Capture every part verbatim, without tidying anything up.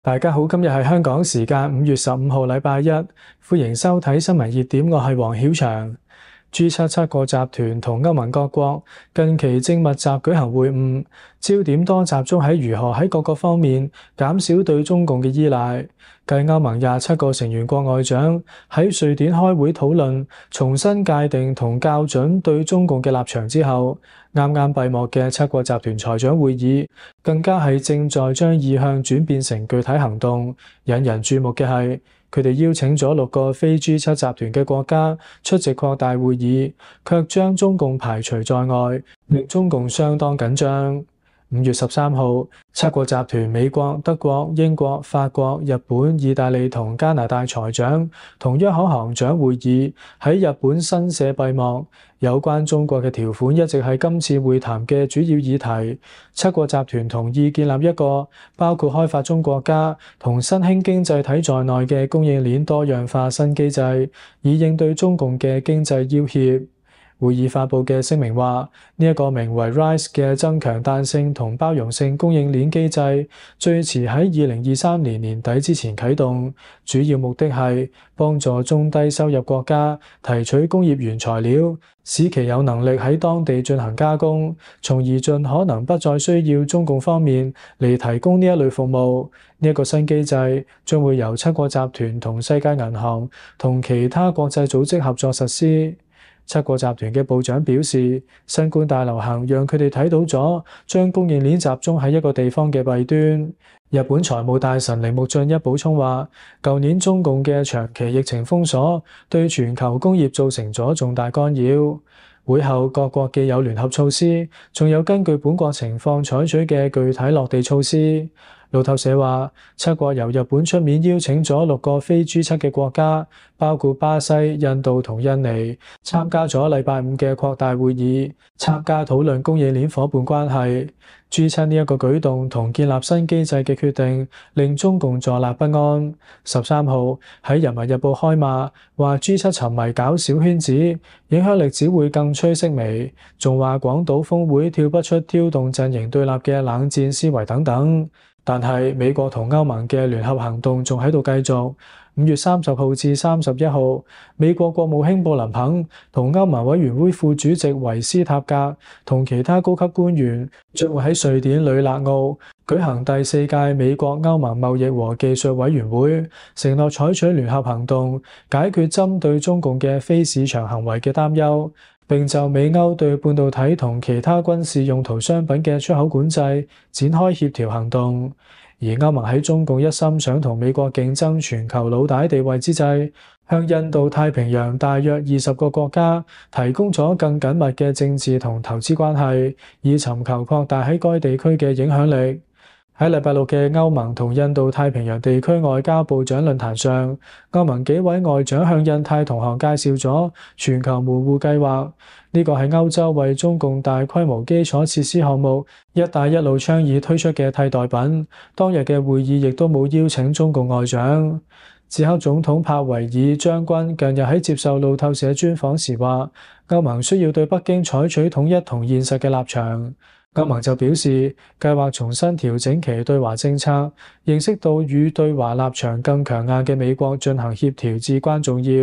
大家好，今日係香港時間五月十五號禮拜一，歡迎收睇新聞熱點，我係黃曉翔。G 七 七個集團同歐盟各國近期正密集舉行會晤，焦點多集中喺如何喺各個方面減少對中共嘅依賴。繼歐盟廿七個成員國外長喺瑞典開會討論重新界定同校準對中共嘅立場之後，啱啱閉幕嘅七國集團財長會議更加係正在將意向轉變成具體行動。引人注目嘅係，佢哋邀請咗六個非 G 七集團嘅國家出席擴大會議，卻將中共排除在外，令中共相當緊張。五月十三號，七國集團美國、德國、英國、法國、日本、意大利同加拿大財長同央行行長會議喺日本新社閉幕。有關中國嘅條款一直係今次會談嘅主要議題。七國集團同意建立一個包括開發中國家同新興經濟體在內嘅供應鏈多樣化新機制，以應對中共嘅經濟要挾。會議發佈嘅聲明話，呢一個名為 R I S E 嘅增強彈性同包容性供應鏈機制，最遲喺二零二三年年底之前啟動，主要目的係幫助中低收入國家提取工業原材料，使其有能力喺當地進行加工，從而盡可能不再需要中共方面嚟提供呢一類服務。呢一個新機制將會由七國集團同世界銀行同其他國際組織合作實施。七國集團嘅部長表示，新冠大流行讓佢哋睇到咗將供應鏈集中喺一個地方嘅弊端。日本財務大臣鈴木俊一補充話，舊年中共嘅長期疫情封鎖對全球工業造成咗重大干擾。會後各國既有聯合措施，仲有根據本國情況採取嘅具體落地措施。路透社話，七國由日本出面邀請咗六個非 G 七嘅國家，包括巴西、印度同印尼，參加咗禮拜五嘅擴大會議，參加討論供應鏈夥伴關係。G 七呢一個舉動同建立新機制嘅決定，令中共坐立不安。十三號喺《人民日報》開罵，話 G 七沉迷搞小圈子，影響力只會更趨式微，仲話廣島峰會跳不出挑動陣營對立嘅冷戰思維等等。但係美國同歐盟嘅聯合行動仲喺度繼續。五月三十號至三十一號，美國國務卿布林肯同歐盟委員會副主席維斯塔格同其他高級官員將會喺瑞典呂勒奧舉行第四屆美國歐盟貿易和技術委員會，承諾採取聯合行動，解決針對中共嘅非市場行為嘅擔憂，並就美歐對半導體同其他軍事用途商品嘅出口管制展開協調行動。而歐盟喺中共一心想同美國競爭全球老大地位之際，向印度太平洋大約二十個國家提供咗更緊密嘅政治同投資關係，以尋求擴大喺該地區嘅影響力。喺禮拜六嘅歐盟同印度太平洋地區外交部長論壇上，歐盟幾位外長向印太同行介紹咗全球門戶計劃，呢個係歐洲為中共大規模基礎設施項目一帶一路倡議推出嘅替代品。當日嘅會議亦都冇邀請中共外長。捷克總統帕維爾將軍近日喺接受路透社專訪時話，歐盟需要對北京採取統一同現實嘅立場。歐盟就表示，計劃重新調整其對華政策，認識到與對華立場更強硬嘅美國進行協調至關重要。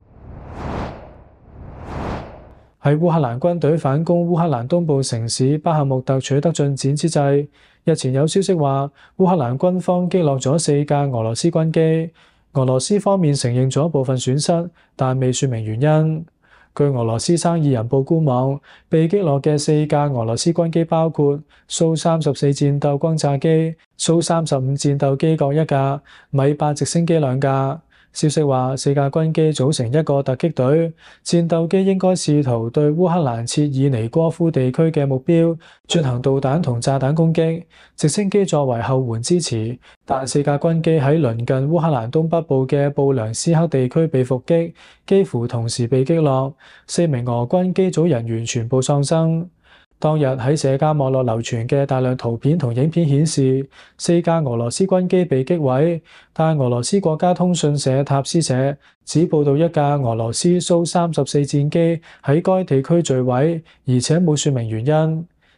喺烏克蘭軍隊反攻烏克蘭東部城市巴赫穆特取得進展之際，日前有消息話，烏克蘭軍方擊落咗四架俄羅斯軍機，俄羅斯方面承認咗部分損失，但未說明原因。據俄羅斯生意人報官網，被擊落嘅四架俄羅斯軍機包括蘇三十四戰鬥轟炸機、蘇三十五戰鬥機各一架、米八直升機兩架。消息話，四架軍機組成一個突擊隊，戰鬥機應該試圖對烏克蘭切爾尼戈夫地區嘅目標進行導彈同炸彈攻擊，直升機作為後援支持。但四架軍機喺鄰近烏克蘭東北部嘅布良斯克地區被伏擊，幾乎同時被擊落，四名俄軍機組人員全部喪生。當日喺社交網絡流傳嘅大量圖片同影片顯示，四架俄羅斯軍機被擊毀，但俄羅斯國家通訊社塔斯社只報道一架俄羅斯蘇三十四戰機喺該地區墜毀，而且冇說明原因。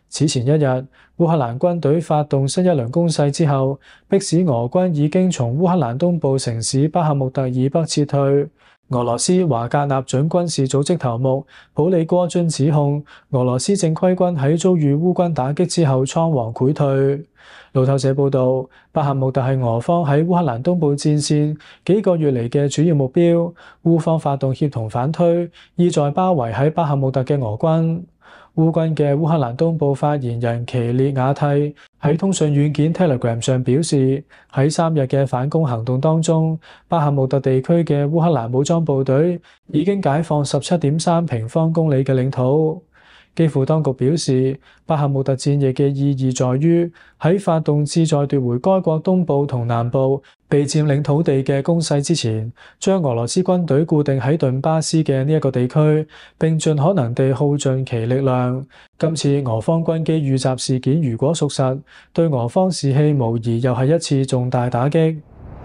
此前一日，烏克蘭軍隊發動新一輪攻勢之後，迫使俄軍已經從烏克蘭東部城市巴赫穆特以北撤退。俄羅斯華格納準軍事組織頭目普里戈津指控俄羅斯正規軍喺遭遇烏軍打擊之後倉皇潰退。路透社報導，巴赫穆特係俄方喺烏克蘭東部戰線幾個月嚟嘅主要目標，烏方發動協同反推，意在包圍喺巴赫穆特嘅俄軍。烏軍嘅烏克蘭東部發言人奇列亞蒂喺通訊軟件 Telegram 上表示，喺三日嘅反攻行動當中，巴赫穆特地區嘅烏克蘭武裝部隊已經解放十七點三平方公里嘅領土。基輔當局表示，巴赫穆特戰役嘅意義在於喺發動旨在奪回該國東部同南部被佔領土地嘅攻勢之前，將俄羅斯軍隊固定喺頓巴斯嘅呢一個地區，並盡可能地耗盡其力量。今次俄方軍機遇襲事件如果屬實，對俄方士氣無疑又係一次重大打擊。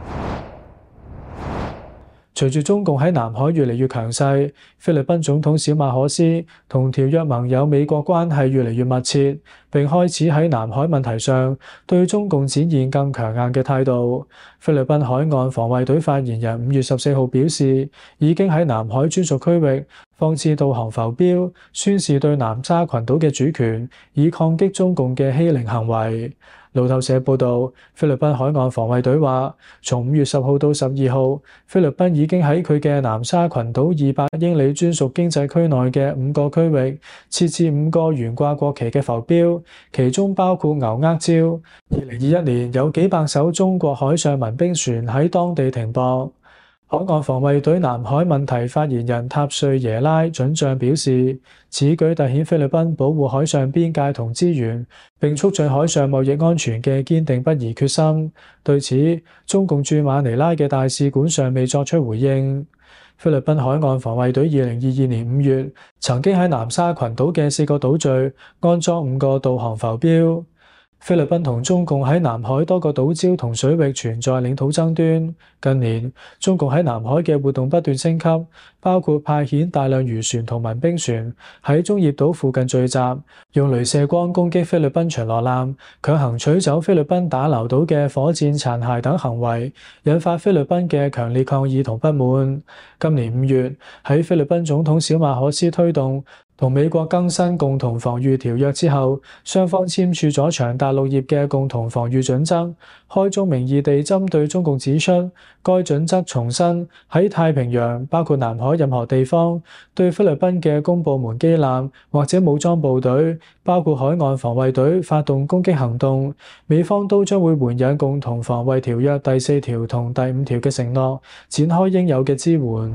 隨住中共喺南海越嚟越強勢，菲律賓總統小馬可斯同條約盟友美國關係越嚟越密切，並開始喺南海問題上對中共展現更強硬嘅態度。菲律賓海岸防衛隊發言人五月十四號表示，已經喺南海專屬區域放置導航浮標，宣示對南沙群島嘅主權，以抗擊中共嘅欺凌行為。路透社報導，菲律賓海岸防衛隊話，從五月十號到十二號，菲律賓已經喺佢嘅南沙群島二百英里專屬經濟區內嘅五個區域設置五個懸掛國旗嘅浮標，其中包括牛軛礁。二零二一年有幾百艘中國海上民兵船喺當地停泊。海岸防衛隊南海問題發言人塔瑞耶拉准將表示，此舉凸顯菲律賓保護海上邊界同資源，並促進海上貿易安全嘅堅定不移決心。對此，中共駐馬尼拉嘅大使館尚未作出回應。菲律賓海岸防衛隊二零二二年五月曾經喺南沙群島嘅四個島嶼安裝五個導航浮標。菲律賓同中共喺南海多個島礁同水域存在領土爭端。近年，中共喺南海嘅活動不斷升級，包括派遣大量漁船同民兵船喺中業島附近聚集，用雷射光攻擊菲律賓巡邏艦，強行取走菲律賓打撈到嘅火箭殘骸等行為，引發菲律賓嘅強烈抗議同不滿。今年五月，喺菲律賓總統小馬可斯推動同美國更新共同防禦條約之後，雙方簽署咗長達六頁嘅共同防禦準則，開宗明義地針對中共指出，該準則重申喺太平洋包括南海任何地方對菲律賓嘅公部門機艦或者武裝部隊，包括海岸防衛隊發動攻擊行動，美方都將會援引共同防衛條約第四條同第五條嘅承諾，展開應有嘅支援。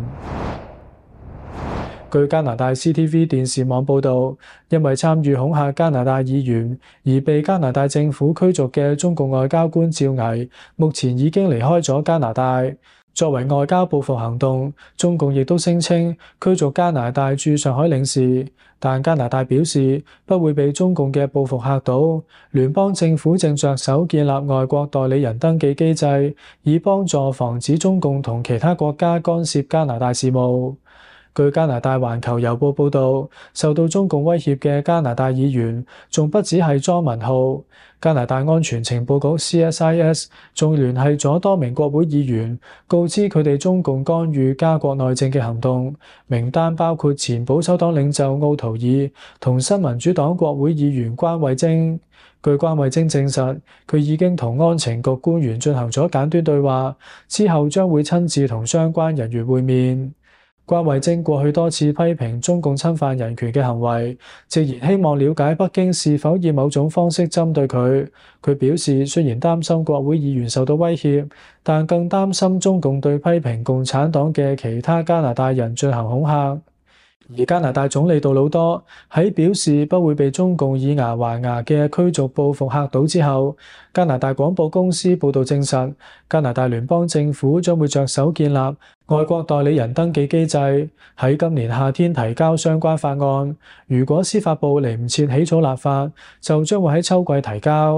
據加拿大 C T V 電視網報導，因為參與恐嚇加拿大議員而被加拿大政府驅逐嘅中共外交官趙毅，目前已經離開咗加拿大。作為外交報復行動，中共亦都聲稱驅逐加拿大駐上海領事，但加拿大表示不會被中共嘅報復嚇到。聯邦政府正着手建立外國代理人登記機制，以幫助防止中共同其他國家干涉加拿大事務。據加拿大環球郵報報導，受到中共威脅嘅加拿大議員仲不只係莊文浩。加拿大安全情報局 C S I S 仲聯繫咗多名國會議員，告知佢哋中共干預加國內政嘅行動。名單包括前保守黨領袖奧圖爾同新民主黨國會議員關慧貞。據關慧貞證實，佢已經同安情局官員進行咗簡短對話，之後將會親自同相關人員會面。關慧貞過去多次批評中共侵犯人權嘅行為，直言希望了解北京是否以某種方式針對佢。佢表示，雖然擔心國會議員受到威脅，但更擔心中共對批評共產黨嘅其他加拿大人進行恐嚇。而加拿大總理杜魯多喺表示不會被中共以牙還牙嘅驅逐報復嚇倒之後，加拿大廣播公司報導證實，加拿大聯邦政府將會着手建立外國代理人登記機制，喺今年夏天提交相關法案。如果司法部嚟唔切起草立法，就將會喺秋季提交。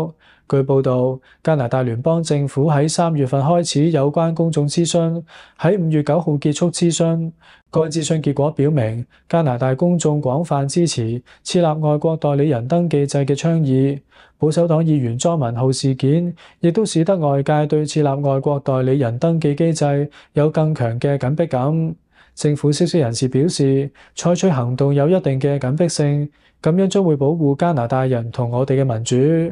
據報道，加拿大聯邦政府喺三月份開始有關公眾諮詢，喺五月九號結束諮詢。該諮詢結果表明，加拿大公眾廣泛支持設立外國代理人登記制嘅倡議。保守黨議員莊文浩事件亦都使得外界對設立外國代理人登記機制有更強嘅緊迫感。政府消息人士表示，採取行動有一定嘅緊迫性，咁樣將會保護加拿大人同我哋嘅民主。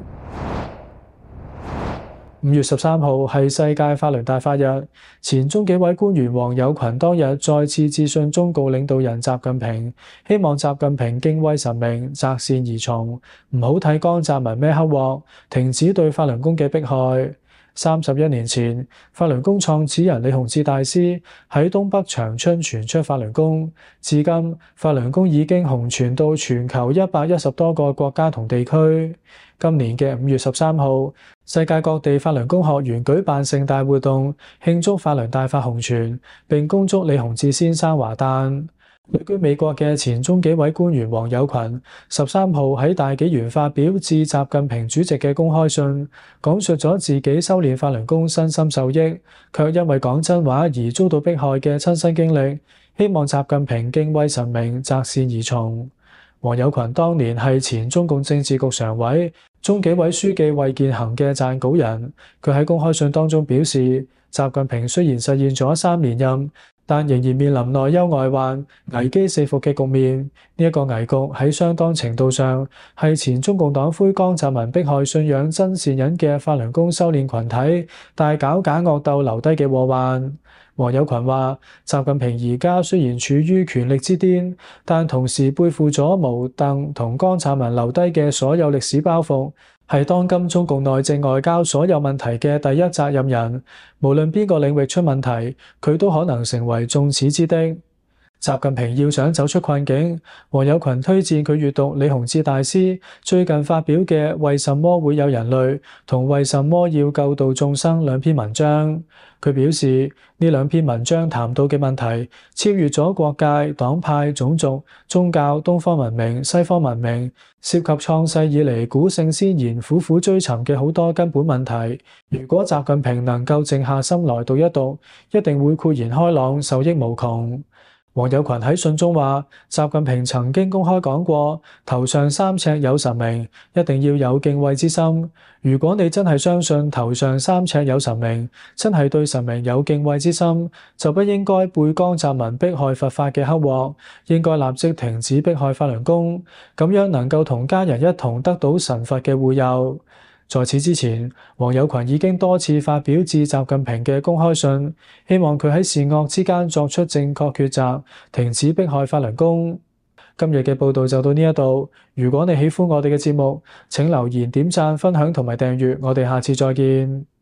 五月十三號係世界法輪大法日，前中紀委官員黃有群當日再次致信中共領導人習近平，希望習近平敬畏神明，擇善而從，唔好睇江澤民孭黑鑊，停止對法輪功嘅迫害。三十一年前，法輪功創始人李洪志大師喺東北長春傳出法輪功，至今法輪功已經紅傳到全球一百一十多個國家同地區。今年嘅五月十三號，世界各地法輪功學員舉辦盛大活動，慶祝法輪大法紅傳，並恭祝李洪志先生華誕。旅居美國嘅前中紀委官員黃有群十三號喺大紀元發表致習近平主席嘅公開信，講述咗自己修煉法輪功身心受益，卻因為講真話而遭到迫害嘅親身經歷，希望習近平敬畏神明，擇善而從。黃有群當年係前中共政治局常委、中紀委書記衛健行嘅撰稿人，佢喺公開信當中表示，習近平雖然實現咗三連任，但仍然面臨內憂外患、危機四伏嘅局面。呢一個危局喺相當程度上係前中共黨魁江澤民迫害信仰真善忍嘅法輪功修煉群體大搞假惡鬥留低嘅禍患。黃有群話：習近平而家雖然處於權力之巔，但同時背負咗毛鄧同江澤民留低嘅所有歷史包袱，係當今中共內政外交所有問題嘅第一責任人。無論邊個領域出問題，佢都可能成為眾矢之的。習近平要想走出困境，黃有群推薦佢閱讀李洪志大師最近發表嘅《為什麼會有人類》同《為什麼要救度眾生》兩篇文章。佢表示，呢兩篇文章談到嘅問題超越咗國界、黨派、種族、宗教、東方文明、西方文明，涉及創世以嚟古聖先賢苦苦追尋嘅好多根本問題。如果習近平能夠靜下心來讀一讀，一定會豁然開朗，受益無窮。黃有群喺信中話，習近平曾經公開講過，頭上三尺有神明，一定要有敬畏之心。如果你真係相信頭上三尺有神明，真係對神明有敬畏之心，就不應該背江澤民迫害佛法嘅黑鑊，應該立即停止迫害法輪功，咁樣能夠同家人一同得到神佛嘅護佑。在此之前，黃有群已經多次發表致習近平嘅公開信，希望佢喺善惡之間作出正確抉擇，停止迫害法輪功。今日嘅報道就到呢一度。如果你喜歡我哋嘅節目，請留言、點讚、分享同埋訂閱。我哋下次再見。